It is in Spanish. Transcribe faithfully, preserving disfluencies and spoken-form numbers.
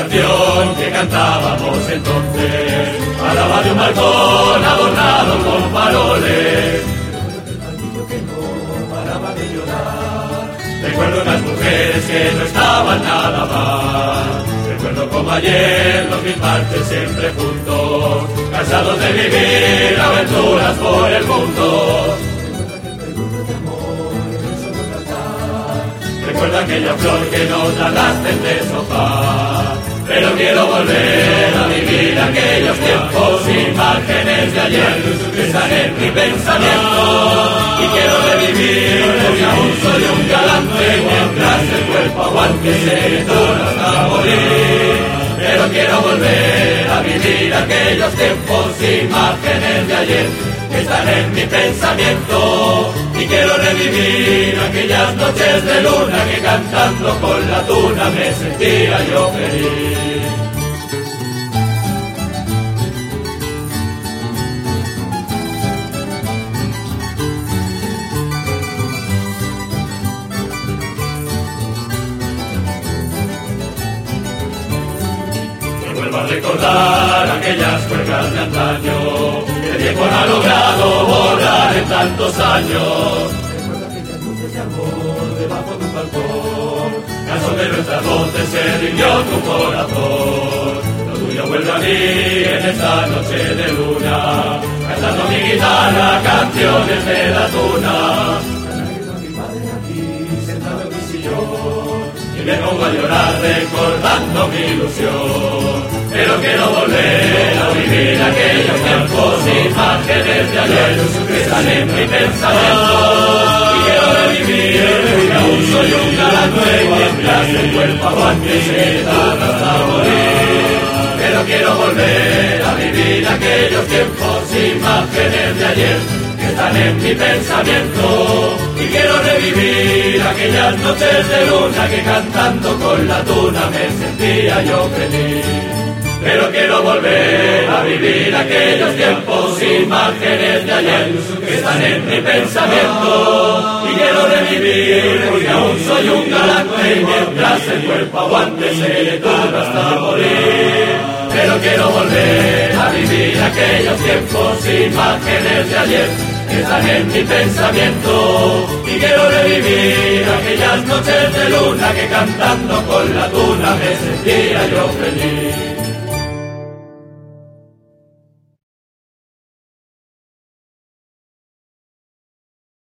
canción que cantábamos entonces, hablaba de un balcón adornado con faroles. Recuerdo unas mujeres que no estaban nada mal. Recuerdo como ayer los mil parches siempre juntos, cansados de vivir aventuras por el mundo. Recuerdo aquella flor que no trataste de sofá, pero quiero volver a vivir aquellos tiempos, imágenes de ayer que están en mi pensamiento. Y quiero revivir, porque aún soy un galante, mientras el cuerpo aguante se dura hasta morir. Pero quiero volver a vivir aquellos tiempos, imágenes de ayer que están en mi pensamiento. Y quiero revivir aquellas noches de luna que cantando con la tuna me sentía yo feliz. Vuelvo a recordar aquellas juegas de antaño que el tiempo no ha logrado borrar en tantos años. Recuerdo aquellas luces de amor debajo de un balcón, caso de nuestras voces se rindió tu corazón. Lo tuyo vuelve a mí en esta noche de luna, cantando mi guitarra canciones de la tuna. Mi padre aquí sentado en mi sillón, y me pongo a llorar recordando mi ilusión. Pero quiero volver a vivir aquellos tiempos, imágenes de ayer que están en mi pensamiento. Y quiero revivir, porque aún soy un galante, mientras el cuerpo aguante se da hasta morir. Pero quiero volver a vivir aquellos tiempos, imágenes de ayer que están en mi pensamiento. Y quiero revivir aquellas noches de luna que cantando con la tuna me sentía yo feliz. Pero quiero volver a vivir aquellos tiempos, imágenes de ayer que están en mi pensamiento. Y quiero revivir, porque aún soy un galante, y mientras el cuerpo aguante se dura hasta morir. Pero quiero volver a vivir aquellos tiempos, imágenes de ayer que están en mi pensamiento. Y quiero revivir aquellas noches de luna que cantando con la tuna me sentía yo feliz.